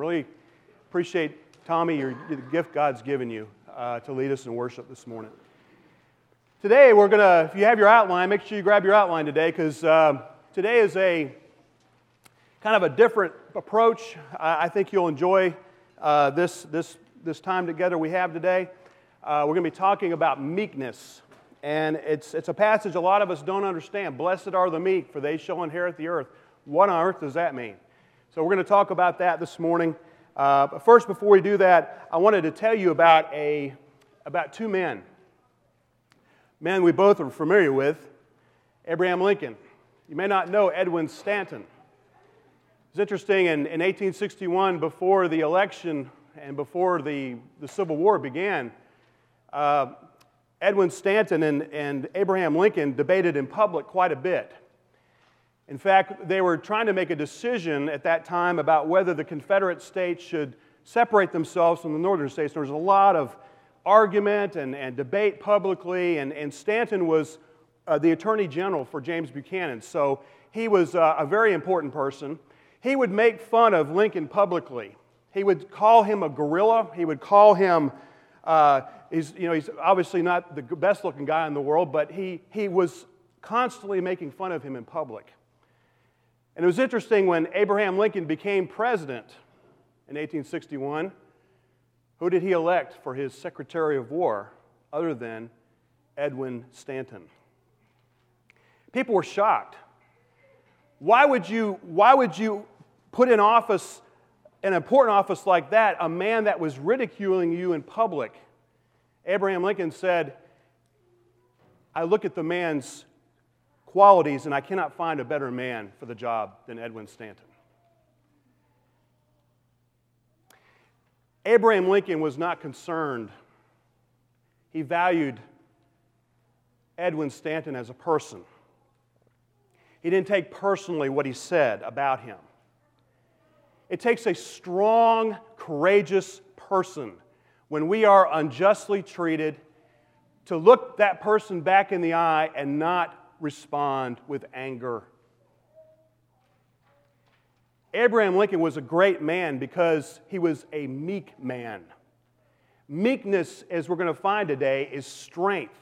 Really appreciate, Tommy, the gift God's given you to lead us in worship this morning. Today we're going to, if you have your outline, make sure you grab your outline today, because today is a kind of a different approach. I think you'll enjoy this time together we have today. We're going to be talking about meekness. And it's a passage a lot of us don't understand. Blessed are the meek, for they shall inherit the earth. What on earth does that mean? So we're going to talk about that this morning. But first, before we do that, I wanted to tell you about two men we both are familiar with. Abraham Lincoln. You may not know Edwin Stanton. It's interesting, in 1861, before the election and before the Civil War began, Edwin Stanton and Abraham Lincoln debated in public quite a bit. In fact, they were trying to make a decision at that time about whether the Confederate states should separate themselves from the northern states. There was a lot of argument and debate publicly, and Stanton was the Attorney General for James Buchanan, so he was a very important person. He would make fun of Lincoln publicly. He would call him a guerrilla. He would call him... He's obviously not the best-looking guy in the world, but he was constantly making fun of him in public. And it was interesting when Abraham Lincoln became president in 1861, who did he elect for his Secretary of War other than Edwin Stanton? People were shocked. Why would you put in office, an important office like that, a man that was ridiculing you in public? Abraham Lincoln said, I look at the man's qualities and I cannot find a better man for the job than Edwin Stanton. Abraham Lincoln was not concerned. He valued Edwin Stanton as a person. He didn't take personally what he said about him. It takes a strong, courageous person when we are unjustly treated to look that person back in the eye and not respond with anger. Abraham Lincoln was a great man because he was a meek man. Meekness, as we're going to find today, is strength.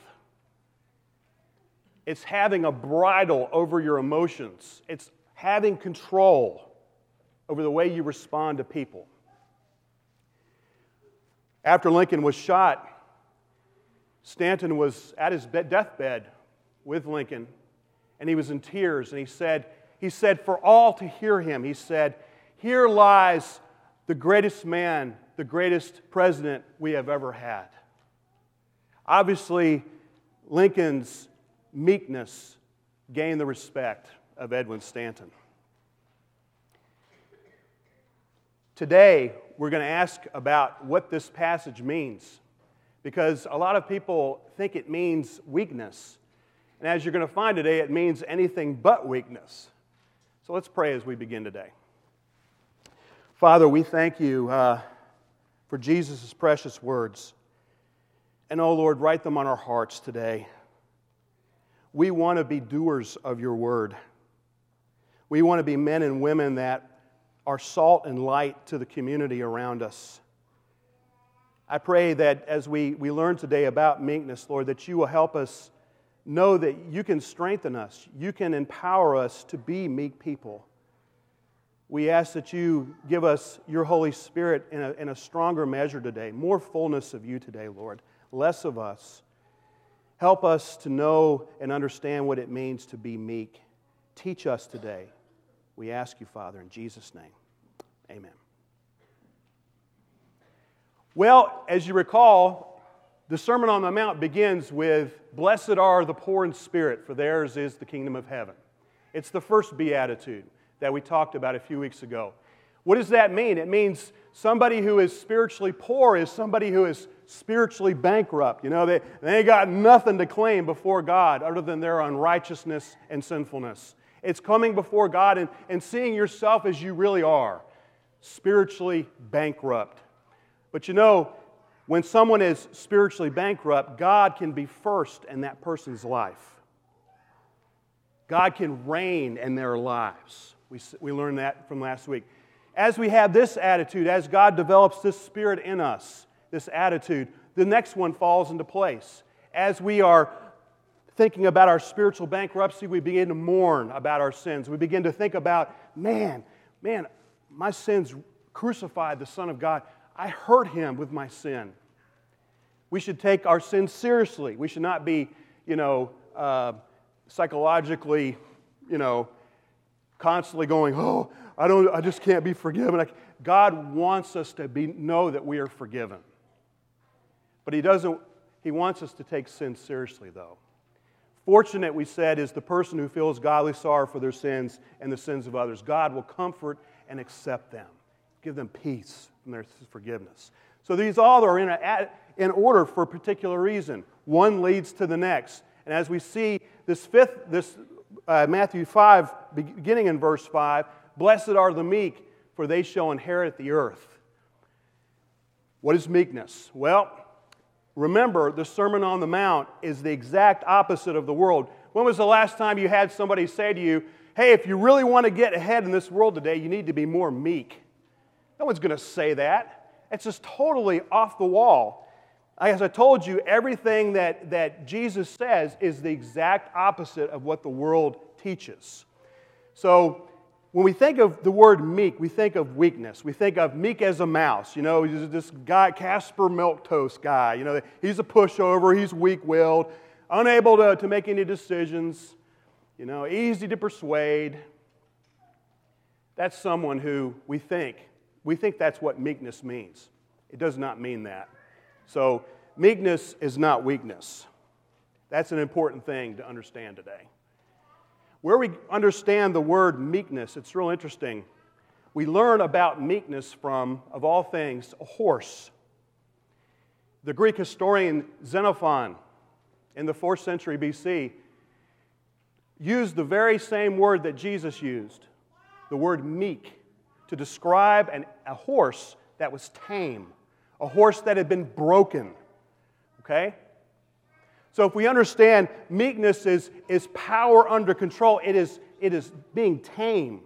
It's having a bridle over your emotions. It's having control over the way you respond to people. After Lincoln was shot, Stanton was at his deathbed with Lincoln, and he was in tears, and he said for all to hear him, he said, here lies the greatest man, the greatest president we have ever had. Obviously, Lincoln's meekness gained the respect of Edwin Stanton. Today, we're going to ask about what this passage means, because a lot of people think it means weakness. And as you're going to find today, it means anything but weakness. So let's pray as we begin today. Father, we thank you for Jesus' precious words. And oh Lord, write them on our hearts today. We want to be doers of your word. We want to be men and women that are salt and light to the community around us. I pray that as we learn today about meekness, Lord, that you will help us know that you can strengthen us. You can empower us to be meek people. We ask that you give us your Holy Spirit in a stronger measure today, more fullness of you today, Lord, less of us. Help us to know and understand what it means to be meek. Teach us today. We ask you, Father, in Jesus' name. Amen. Well, as you recall, the Sermon on the Mount begins with, blessed are the poor in spirit, for theirs is the kingdom of heaven. It's the first beatitude that we talked about a few weeks ago. What does that mean? It means somebody who is spiritually poor is somebody who is spiritually bankrupt. You know, they ain't got nothing to claim before God other than their unrighteousness and sinfulness. It's coming before God and seeing yourself as you really are, spiritually bankrupt. But you know, when someone is spiritually bankrupt, God can be first in that person's life. God can reign in their lives. We learned that from last week. As we have this attitude, as God develops this spirit in us, this attitude, the next one falls into place. As we are thinking about our spiritual bankruptcy, we begin to mourn about our sins. We begin to think about, man, my sins crucified the Son of God. I hurt Him with my sin. We should take our sins seriously. We should not be, psychologically, constantly going, oh, I just can't be forgiven. God wants us to know that we are forgiven. But He wants us to take sin seriously, though. Fortunate, we said, is the person who feels godly sorrow for their sins and the sins of others. God will comfort and accept them, give them peace from their forgiveness. So these all are in order for a particular reason. One leads to the next. And as we see Matthew 5, beginning in verse 5, blessed are the meek, for they shall inherit the earth. What is meekness? Well, remember, the Sermon on the Mount is the exact opposite of the world. When was the last time you had somebody say to you, hey, if you really want to get ahead in this world today, you need to be more meek? No one's going to say that. It's just totally off the wall. As I told you, everything that Jesus says is the exact opposite of what the world teaches. So when we think of the word meek, we think of weakness. We think of meek as a mouse. This guy, Casper Milquetoast guy. He's a pushover. He's weak-willed, unable to make any decisions. Easy to persuade. That's someone who we think that's what meekness means. It does not mean that. So meekness is not weakness. That's an important thing to understand today. Where we understand the word meekness, it's real interesting. We learn about meekness from, of all things, a horse. The Greek historian Xenophon in the 4th century BC used the very same word that Jesus used, the word meek, to describe a horse that was tame, a horse that had been broken. Okay? So if we understand meekness is power under control, it is being tame.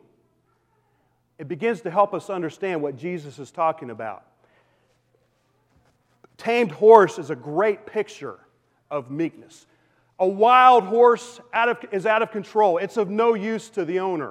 It begins to help us understand what Jesus is talking about. Tamed horse is a great picture of meekness. A wild horse is out of control. It's of no use to the owner.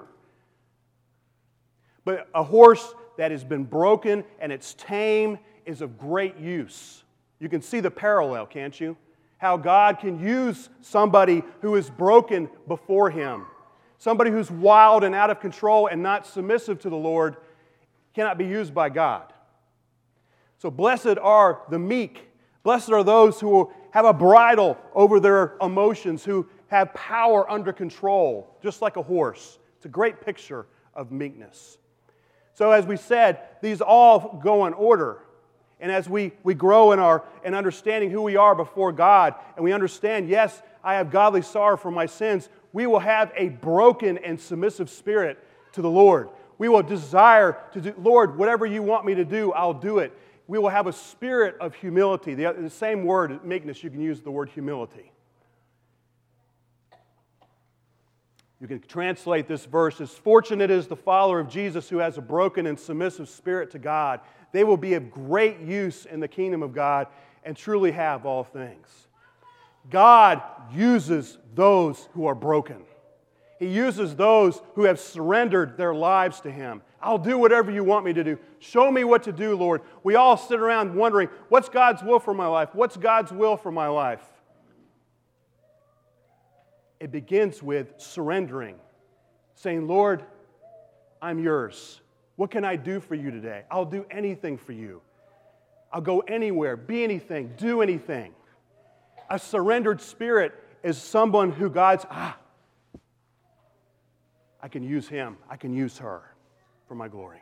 But a horse that has been broken and it's tame is of great use. You can see the parallel, can't you? How God can use somebody who is broken before Him. Somebody who's wild and out of control and not submissive to the Lord cannot be used by God. So blessed are the meek. Blessed are those who have a bridle over their emotions, who have power under control, just like a horse. It's a great picture of meekness. So as we said, these all go in order. And as we grow in understanding who we are before God, and we understand, yes, I have godly sorrow for my sins, we will have a broken and submissive spirit to the Lord. We will desire to do, Lord, whatever you want me to do, I'll do it. We will have a spirit of humility. The same word, meekness, you can use the word humility. You can translate this verse as, fortunate is the follower of Jesus who has a broken and submissive spirit to God. They will be of great use in the kingdom of God and truly have all things. God uses those who are broken. He uses those who have surrendered their lives to Him. I'll do whatever you want me to do. Show me what to do, Lord. We all sit around wondering, what's God's will for my life? What's God's will for my life? It begins with surrendering, saying, Lord, I'm yours. What can I do for you today? I'll do anything for you. I'll go anywhere, be anything, do anything. A surrendered spirit is someone who God's, I can use him, I can use her for my glory.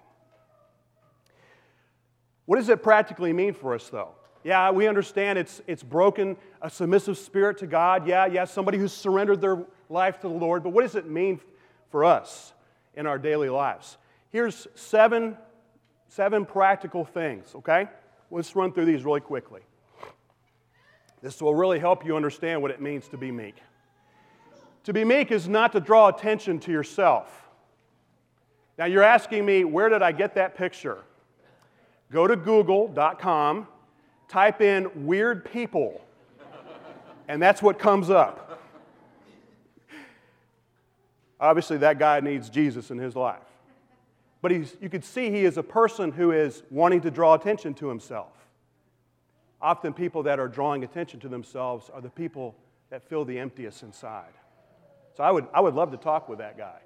What does it practically mean for us, though? Yeah, we understand it's broken, a submissive spirit to God. Yeah, somebody who's surrendered their life to the Lord. But what does it mean for us in our daily lives? Here's seven practical things, okay? Let's run through these really quickly. This will really help you understand what it means to be meek. To be meek is not to draw attention to yourself. Now you're asking me, where did I get that picture? Go to google.com, type in weird people, and that's what comes up. Obviously, that guy needs Jesus in his life. But you could see he is a person who is wanting to draw attention to himself. Often people that are drawing attention to themselves are the people that feel the emptiest inside. So I would love to talk with that guy.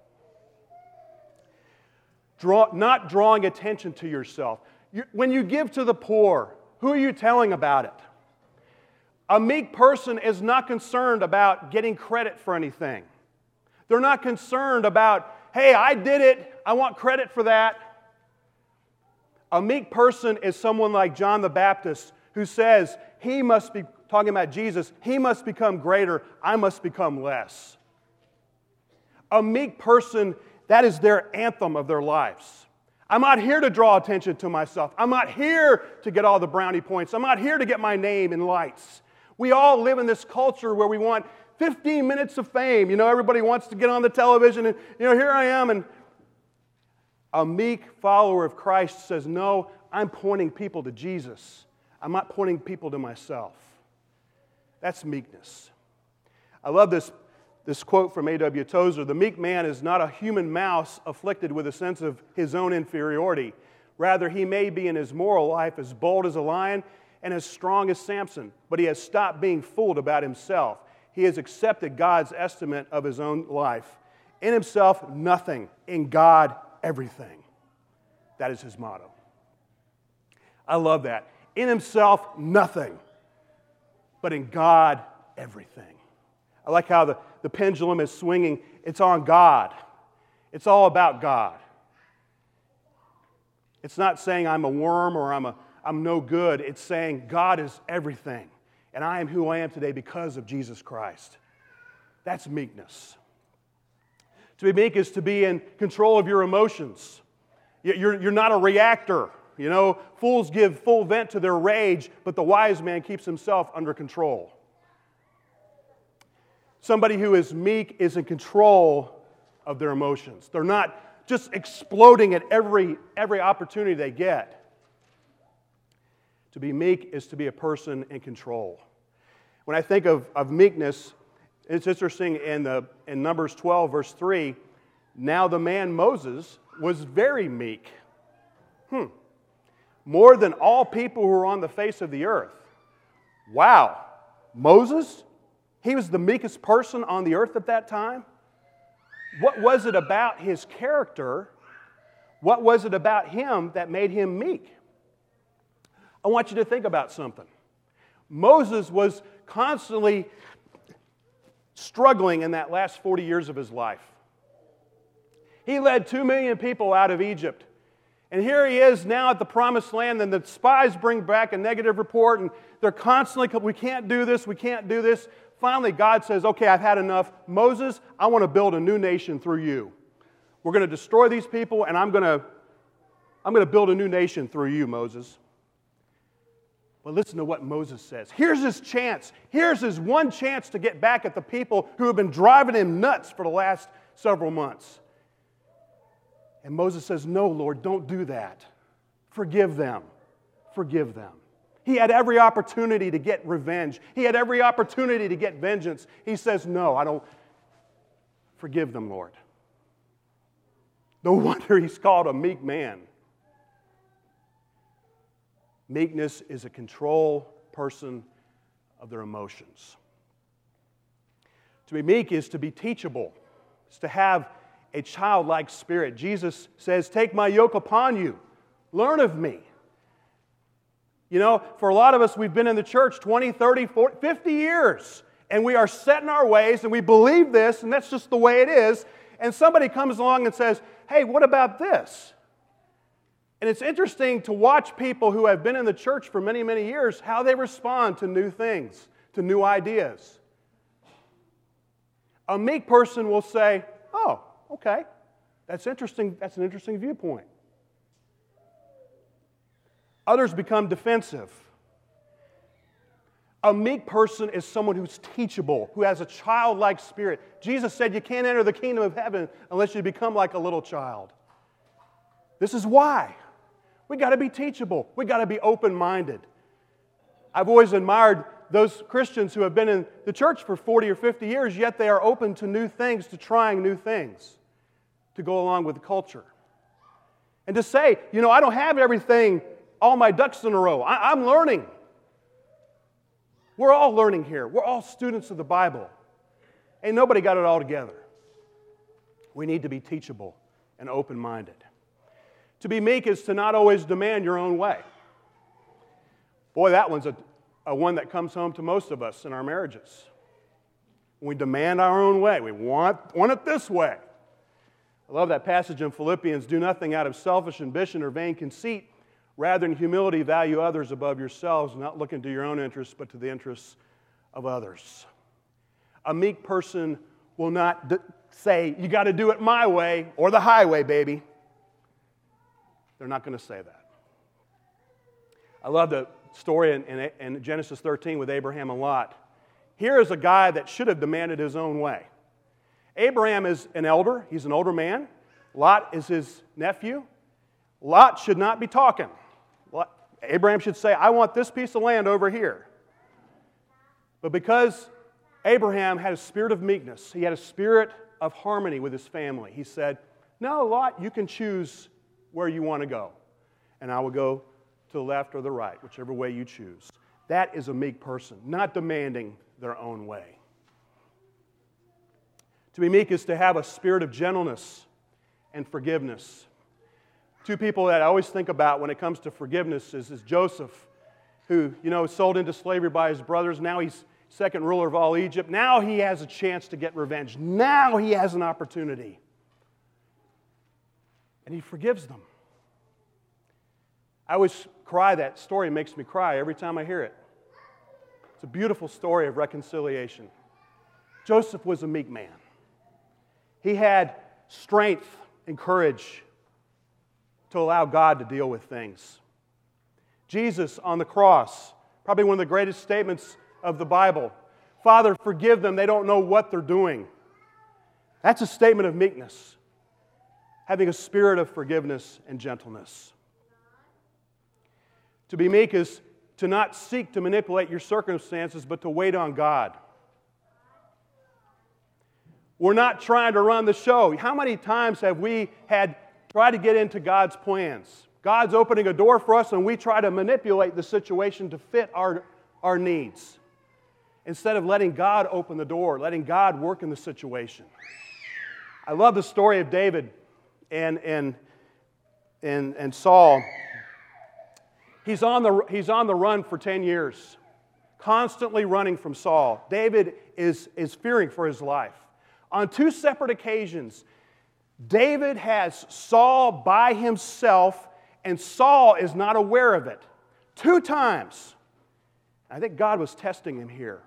Not drawing attention to yourself. When you give to the poor, who are you telling about it? A meek person is not concerned about getting credit for anything. They're not concerned about, hey, I did it, I want credit for that. A meek person is someone like John the Baptist who says, he must be, talking about Jesus, he must become greater, I must become less. A meek person, that is their anthem of their lives. I'm not here to draw attention to myself. I'm not here to get all the brownie points. I'm not here to get my name in lights. We all live in this culture where we want 15 minutes of fame. You know, everybody wants to get on the television and, you know, here I am. And a meek follower of Christ says, no, I'm pointing people to Jesus. I'm not pointing people to myself. That's meekness. I love this quote from A.W. Tozer. The meek man is not a human mouse afflicted with a sense of his own inferiority. Rather, he may be in his moral life as bold as a lion and as strong as Samson, but he has stopped being fooled about himself. He has accepted God's estimate of his own life. In himself, nothing. In God, everything. That is his motto. I love that. In himself, nothing. But in God, everything. I like how the pendulum is swinging. It's on God. It's all about God. It's not saying I'm a worm or I'm no good. It's saying God is everything. And I am who I am today because of Jesus Christ. That's meekness. To be meek is to be in control of your emotions. You're not a reactor. You know, fools give full vent to their rage, but the wise man keeps himself under control. Somebody who is meek is in control of their emotions. They're not just exploding at every opportunity they get. To be meek is to be a person in control. When I think of meekness, it's interesting in Numbers 12, verse 3, now the man Moses was very meek. More than all people who were on the face of the earth. Wow, Moses? He was the meekest person on the earth at that time? What was it about his character? What was it about him that made him meek? I want you to think about something. Moses was constantly struggling in that last 40 years of his life. He led 2 million people out of Egypt. And here he is now at the promised land, and the spies bring back a negative report, and they're constantly, we can't do this, we can't do this. Finally, God says, okay, I've had enough. Moses, I want to build a new nation through you. We're going to destroy these people, and I'm going to build a new nation through you, Moses. But listen to what Moses says. Here's his chance. Here's his one chance to get back at the people who have been driving him nuts for the last several months. And Moses says, no, Lord, don't do that. Forgive them. Forgive them. He had every opportunity to get revenge. He had every opportunity to get vengeance. He says, no, I don't. Forgive them, Lord. No wonder he's called a meek man. Meekness is a control person of their emotions. To be meek is to be teachable. It's to have a childlike spirit. Jesus says, take my yoke upon you. Learn of me. You know, for a lot of us, we've been in the church 20, 30, 40, 50 years, and we are set in our ways, and we believe this, and that's just the way it is, and somebody comes along and says, hey, what about this? And it's interesting to watch people who have been in the church for many, many years, how they respond to new things, to new ideas. A meek person will say, oh, okay, that's interesting. That's an interesting viewpoint. Others become defensive. A meek person is someone who's teachable, who has a childlike spirit. Jesus said you can't enter the kingdom of heaven unless you become like a little child. This is why. We got to be teachable. We got to be open-minded. I've always admired those Christians who have been in the church for 40 or 50 years, yet they are open to new things, to trying new things, to go along with the culture. And to say, I don't have everything, all my ducks in a row. I'm learning. We're all learning here. We're all students of the Bible. Ain't nobody got it all together. We need to be teachable and open-minded. To be meek is to not always demand your own way. Boy, that one's a one that comes home to most of us in our marriages. We demand our own way. We want it this way. I love that passage in Philippians. Do nothing out of selfish ambition or vain conceit. Rather, in humility, value others above yourselves, not looking to your own interests, but to the interests of others. A meek person will not say, you got to do it my way or the highway, baby. They're not going to say that. I love the story in Genesis 13 with Abraham and Lot. Here is a guy that should have demanded his own way. Abraham is an elder. He's an older man. Lot is his nephew. Lot should not be talking. Abraham should say, I want this piece of land over here. But because Abraham had a spirit of meekness, he had a spirit of harmony with his family, he said, no, Lot, you can choose where you want to go. And I will go to the left or the right, whichever way you choose. That is a meek person, not demanding their own way. To be meek is to have a spirit of gentleness and forgiveness. Two people that I always think about when it comes to forgiveness is Joseph, who, was sold into slavery by his brothers. Now he's second ruler of all Egypt. Now he has a chance to get revenge. Now he has an opportunity. And he forgives them. I always cry. That story makes me cry every time I hear it. It's a beautiful story of reconciliation. Joseph was a meek man. He had strength and courage to allow God to deal with things. Jesus on the cross, probably one of the greatest statements of the Bible. Father, forgive them. They don't know what they're doing. That's a statement of meekness. Having a spirit of forgiveness and gentleness. To be meek is to not seek to manipulate your circumstances, but to wait on God. We're not trying to run the show. How many times have we tried to get into God's plans? God's opening a door for us, and we try to manipulate the situation to fit our needs. Instead of letting God open the door, letting God work in the situation. I love the story of David and Saul. He's on the run for 10 years, constantly running from Saul. David is fearing for his life. On two separate occasions, David has Saul by himself, and Saul is not aware of it. 2 times. I think God was testing him here.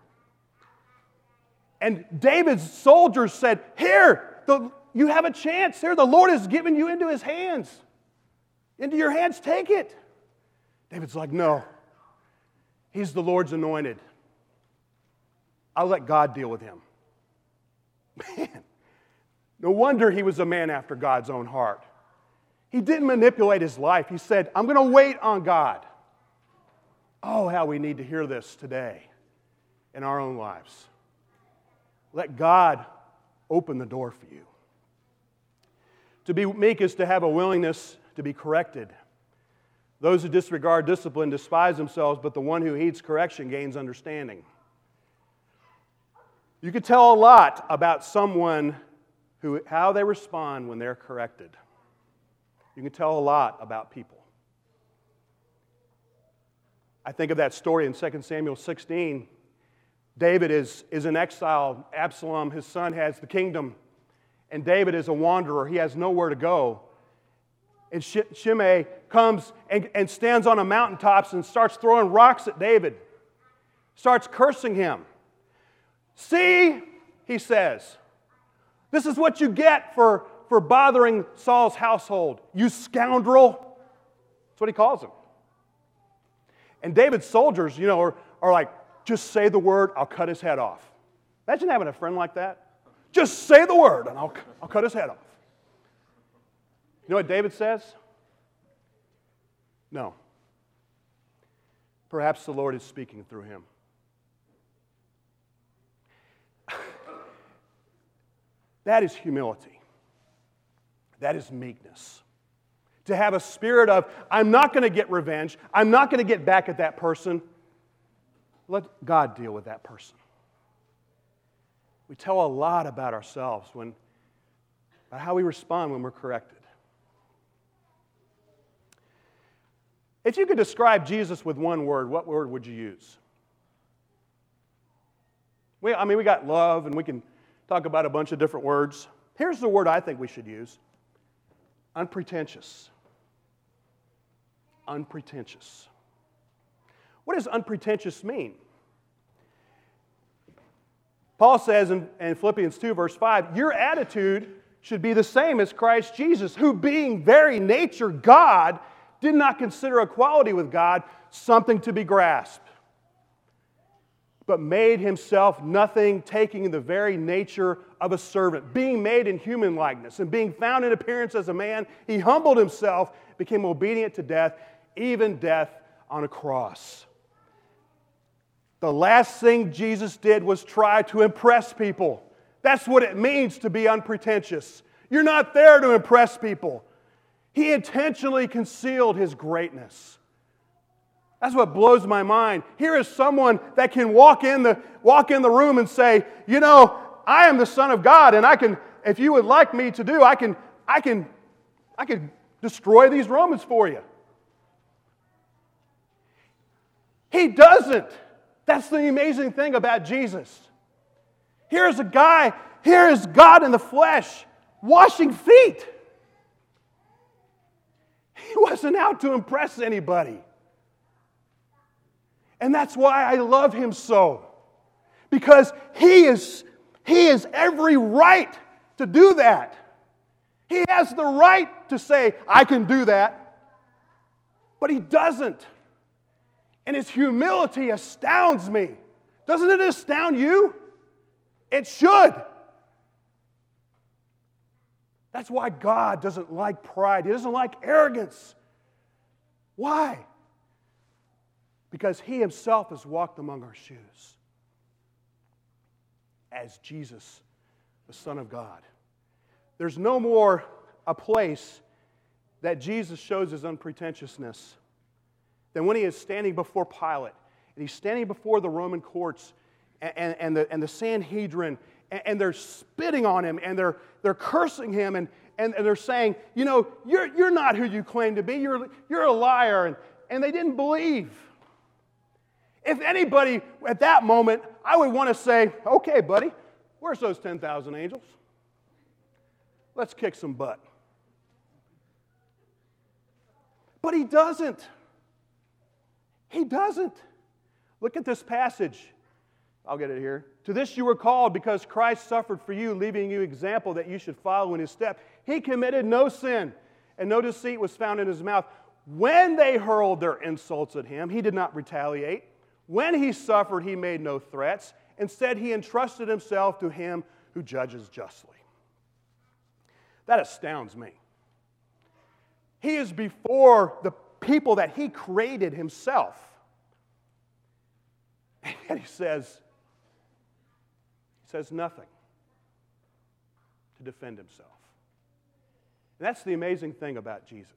And David's soldiers said, here, you have a chance here. The Lord has given you into his hands. Into your hands, take it. David's like, no. He's the Lord's anointed. I'll let God deal with him. Man, no wonder he was a man after God's own heart. He didn't manipulate his life. He said, I'm going to wait on God. Oh, how we need to hear this today in our own lives. Let God open the door for you. To be meek is to have a willingness to be corrected. Those who disregard discipline despise themselves, but the one who heeds correction gains understanding. You can tell a lot about someone how they respond when they're corrected. You can tell a lot about people. I think of that story in 2 Samuel 16. David is in exile. Absalom, his son, has the kingdom. And David is a wanderer. He has nowhere to go. And Shimei comes and stands on a mountaintop and starts throwing rocks at David. Starts cursing him. See, he says, this is what you get for bothering Saul's household. You scoundrel. That's what he calls him. And David's soldiers, are like, just say the word, I'll cut his head off. Imagine having a friend like that. Just say the word and I'll cut his head off. You know what David says? No. Perhaps the Lord is speaking through him. That is humility. That is meekness. To have a spirit of, I'm not going to get revenge. I'm not going to get back at that person. Let God deal with that person. We tell a lot about ourselves about how we respond when we're corrected. If you could describe Jesus with one word, what word would you use? We got love, and we can talk about a bunch of different words. Here's the word I think we should use. Unpretentious. Unpretentious. What does unpretentious mean? Paul says in Philippians 2, verse 5, your attitude should be the same as Christ Jesus, who being very nature God, did not consider equality with God something to be grasped, but made himself nothing, taking the very nature of a servant. Being made in human likeness and being found in appearance as a man, he humbled himself, became obedient to death, even death on a cross. The last thing Jesus did was try to impress people. That's what it means to be unpretentious. You're not there to impress people. He intentionally concealed his greatness. That's what blows my mind. Here is someone that can walk in the room and say, you know, I am the Son of God, and I can, if you would like me to do, I can destroy these Romans for you. He doesn't. That's the amazing thing about Jesus. Here's a guy, here is God in the flesh, washing feet. He wasn't out to impress anybody. And that's why I love him so. Because he has every right to do that. He has the right to say, I can do that. But he doesn't. And his humility astounds me. Doesn't it astound you? It should. That's why God doesn't like pride. He doesn't like arrogance. Why? Because he himself has walked among our shoes as Jesus, the Son of God. There's no more a place that Jesus shows his unpretentiousness than when he is standing before Pilate, and he's standing before the Roman courts and the Sanhedrin, and they're spitting on him, and they're cursing him, and they're saying, you know, you're not who you claim to be. You're a liar, and they didn't believe. If anybody at that moment, I would want to say, okay, buddy, where's those 10,000 angels? Let's kick some butt. But he doesn't. He doesn't. Look at this passage. I'll get it here. To this you were called because Christ suffered for you, leaving you example that you should follow in his step. He committed no sin, and no deceit was found in his mouth. When they hurled their insults at him, he did not retaliate. When he suffered, he made no threats. Instead, he entrusted himself to him who judges justly. That astounds me. He is before the people that he created himself. And he says nothing to defend himself. And that's the amazing thing about Jesus.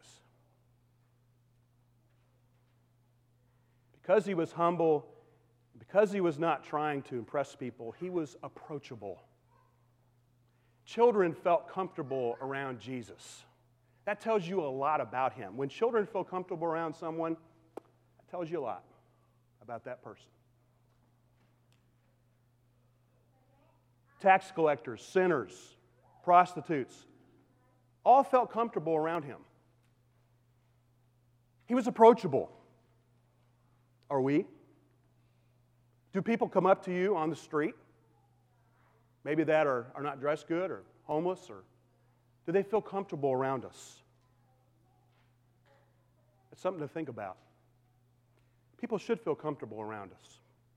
Because he was humble, because he was not trying to impress people, he was approachable. Children felt comfortable around Jesus. That tells you a lot about him. When children feel comfortable around someone, that tells you a lot about that person. Tax collectors, sinners, prostitutes, all felt comfortable around him. He was approachable. Are we? Do people come up to you on the street, maybe that are not dressed good or homeless, or do they feel comfortable around us? It's something to think about. People should feel comfortable around us.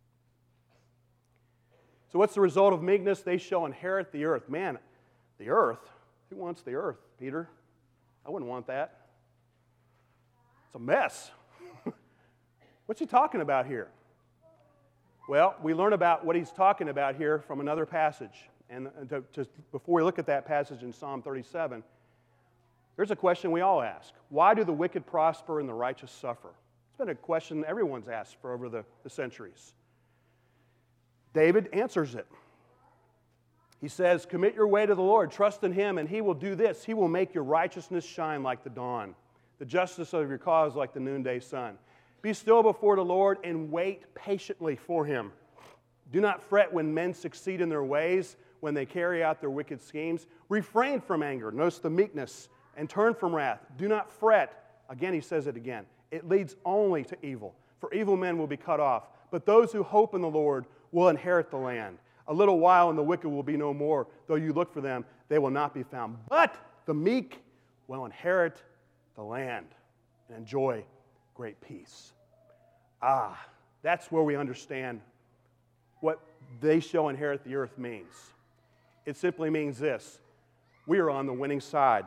So what's the result of meekness? They shall inherit the earth. Man, the earth? Who wants the earth, Peter? I wouldn't want that. It's a mess. What's he talking about here? Well, we learn about what he's talking about here from another passage. And before we look at that passage in Psalm 37, there's a question we all ask. Why do the wicked prosper and the righteous suffer? It's been a question everyone's asked for over the centuries. David answers it. He says, commit your way to the Lord, trust in Him, and He will do this. He will make your righteousness shine like the dawn, the justice of your cause like the noonday sun. Be still before the Lord and wait patiently for Him. Do not fret when men succeed in their ways, when they carry out their wicked schemes. Refrain from anger, notice the meekness, and turn from wrath. Do not fret. Again, he says it again. It leads only to evil, for evil men will be cut off. But those who hope in the Lord will inherit the land. A little while and the wicked will be no more. Though you look for them, they will not be found. But the meek will inherit the land and enjoy great peace. That's where we understand what they shall inherit the earth means. It simply means this: we are on the winning side.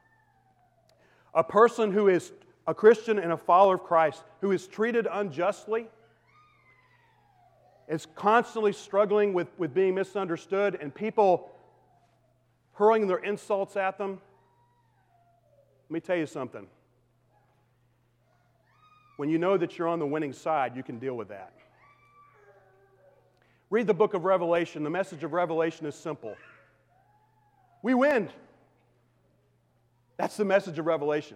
A person who is a Christian and a follower of Christ, who is treated unjustly, is constantly struggling with being misunderstood and people hurling their insults at them. Let me tell you something. When you know that you're on the winning side, you can deal with that. Read the book of Revelation. The message of Revelation is simple. We win. That's the message of Revelation.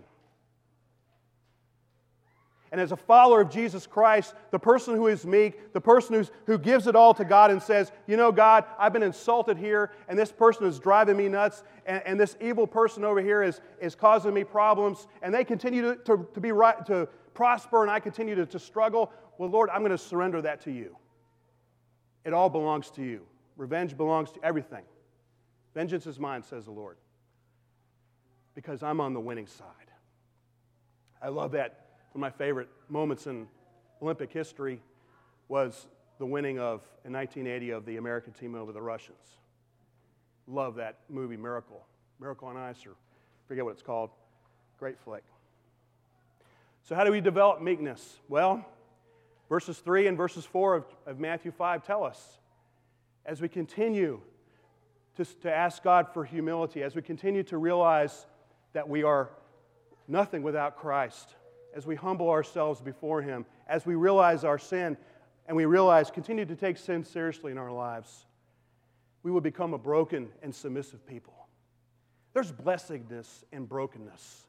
And as a follower of Jesus Christ, the person who is meek, the person who gives it all to God and says, you know, God, I've been insulted here, and this person is driving me nuts, and this evil person over here is causing me problems, and they continue to prosper, and I continue to struggle. Well, Lord, I'm going to surrender that to you. It all belongs to you. Revenge belongs to everything. Vengeance is mine, says the Lord, because I'm on the winning side. I love that. One of my favorite moments in Olympic history was the winning in 1980 of the American team over the Russians. Love that movie, Miracle. Miracle on Ice, or forget what it's called. Great flick. So how do we develop meekness? Well, verses 3 and verses 4 of Matthew 5 tell us, as we continue to ask God for humility, as we continue to realize that we are nothing without Christ, as we humble ourselves before Him, as we realize our sin, and we continue to take sin seriously in our lives, we will become a broken and submissive people. There's blessedness in brokenness.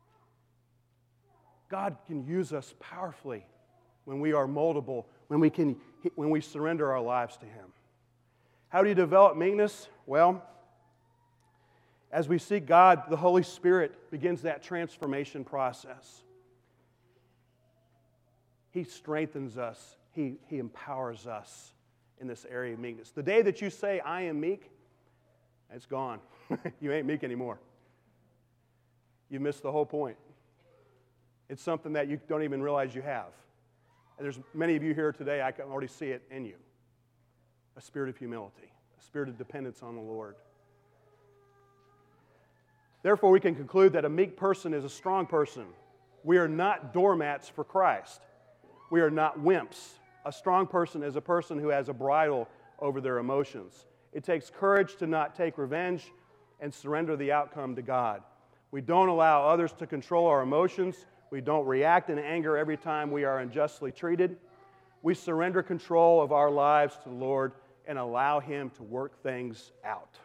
God can use us powerfully when we are moldable, when we surrender our lives to Him. How do you develop meekness? Well, as we seek God, the Holy Spirit begins that transformation process. He strengthens us. He empowers us in this area of meekness. The day that you say, I am meek, it's gone. You ain't meek anymore. You missed the whole point. It's something that you don't even realize you have. And there's many of you here today, I can already see it in you. A spirit of humility, a spirit of dependence on the Lord. Therefore, we can conclude that a meek person is a strong person. We are not doormats for Christ. We are not wimps. A strong person is a person who has a bridle over their emotions. It takes courage to not take revenge and surrender the outcome to God. We don't allow others to control our emotions. We don't react in anger every time we are unjustly treated. We surrender control of our lives to the Lord and allow Him to work things out.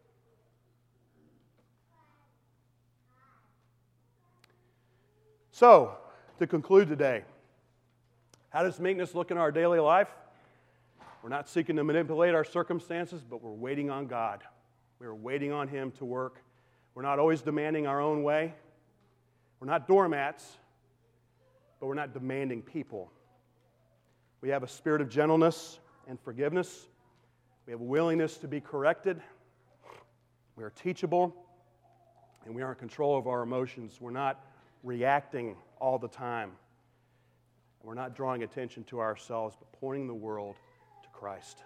So, to conclude today, how does meekness look in our daily life? We're not seeking to manipulate our circumstances, but we're waiting on God. We're waiting on Him to work. We're not always demanding our own way. We're not doormats, but we're not demanding people. We have a spirit of gentleness and forgiveness. We have a willingness to be corrected. We are teachable, and we are in control of our emotions. We're not reacting all the time. We're not drawing attention to ourselves, but pointing the world to Christ.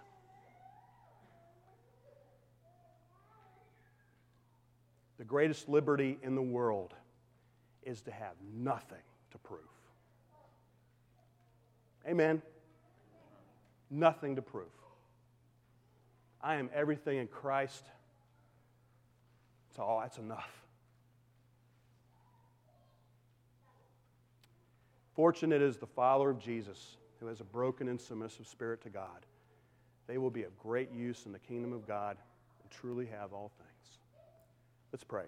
The greatest liberty in the world is to have nothing to prove. Amen. Nothing to prove. I am everything in Christ. That's enough. Fortunate is the follower of Jesus who has a broken and submissive spirit to God. They will be of great use in the kingdom of God and truly have all things. Let's pray.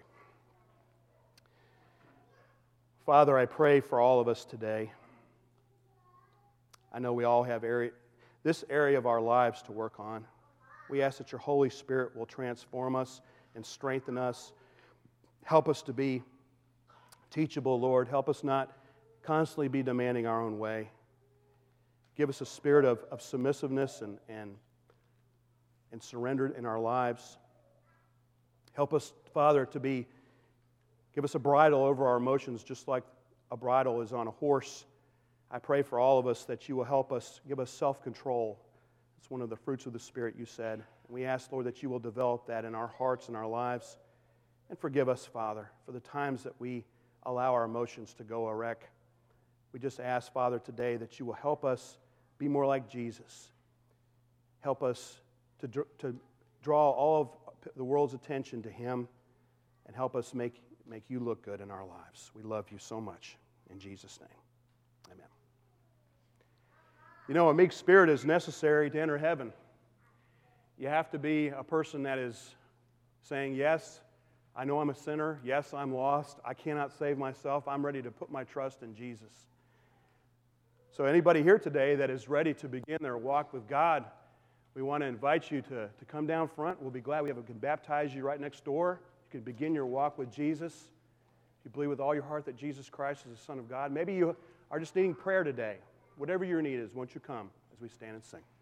Father, I pray for all of us today. I know we all have this area of our lives to work on. We ask that your Holy Spirit will transform us and strengthen us. Help us to be teachable, Lord. Help us not constantly be demanding our own way. Give us a spirit of submissiveness and surrender in our lives. Help us, Father, give us a bridle over our emotions, just like a bridle is on a horse. I pray for all of us that you will help us, give us self-control. It's one of the fruits of the Spirit, you said. And we ask, Lord, that you will develop that in our hearts and our lives. And forgive us, Father, for the times that we allow our emotions to go awry. We just ask, Father, today that you will help us be more like Jesus. Help us to draw all of the world's attention to him, and help us make you look good in our lives. We love you so much. In Jesus' name, amen. You know, a meek spirit is necessary to enter heaven. You have to be a person that is saying, yes, I know I'm a sinner. Yes, I'm lost. I cannot save myself. I'm ready to put my trust in Jesus. So anybody here today that is ready to begin their walk with God, we want to invite you to come down front. We'll be glad we can baptize you right next door. You can begin your walk with Jesus. If you believe with all your heart that Jesus Christ is the Son of God. Maybe you are just needing prayer today. Whatever your need is, won't you come as we stand and sing?